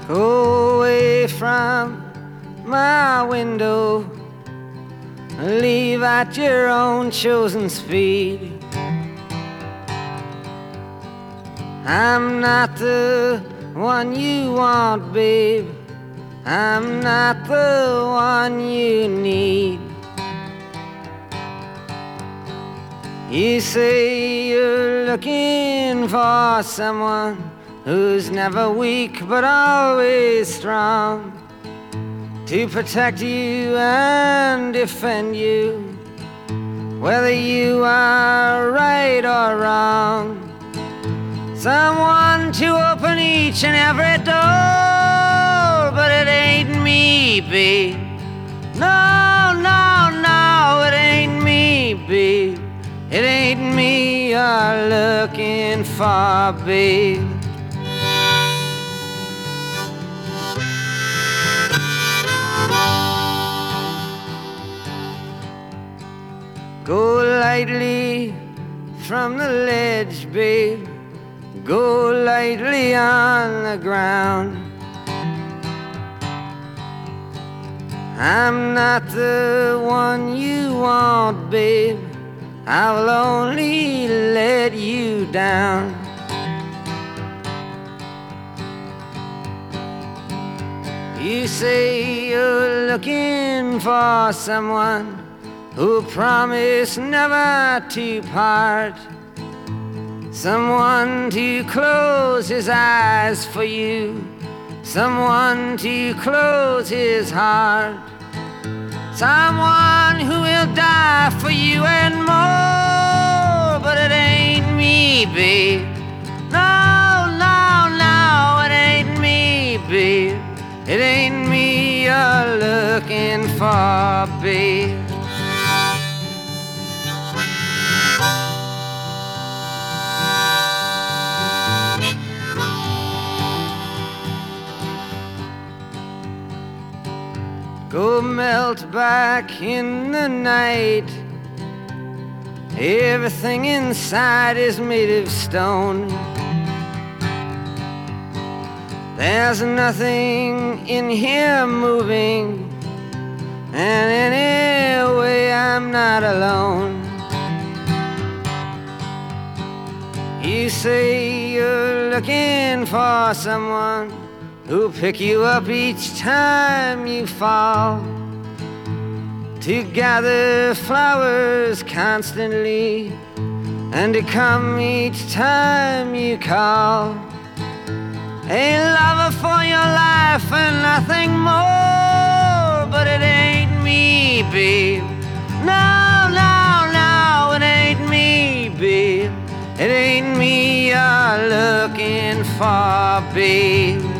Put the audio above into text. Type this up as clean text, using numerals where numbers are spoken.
Go away from my window, leave at your own chosen speed. I'm not the one you want, babe. I'm not the one you need. You say you're looking for someone who's never weak but always strong, to protect you and defend you, whether you are right or wrong. Someone to open each and every door, but it ain't me, babe. No, no, no, it ain't me, babe. It ain't me you're looking for, babe. Go lightly from the ledge, babe. Go lightly on the ground. I'm not the one you want, babe. I will only let you down. You say you're looking for someone who promised never to part, someone to close his eyes for you, someone to close his heart, someone who will die for you and more. But it ain't me, babe. No, no, no, it ain't me, babe. It ain't me you're looking for, babe. Go melt back in the night. Everything inside is made of stone. There's nothing in here moving, and anyway I'm not alone. You say you're looking for someone who'll pick you up each time you fall, to gather flowers constantly, and to come each time you call. A lover for your life and nothing more. But it ain't me, babe. No, no, no, it ain't me, babe. It ain't me you're looking for, babe.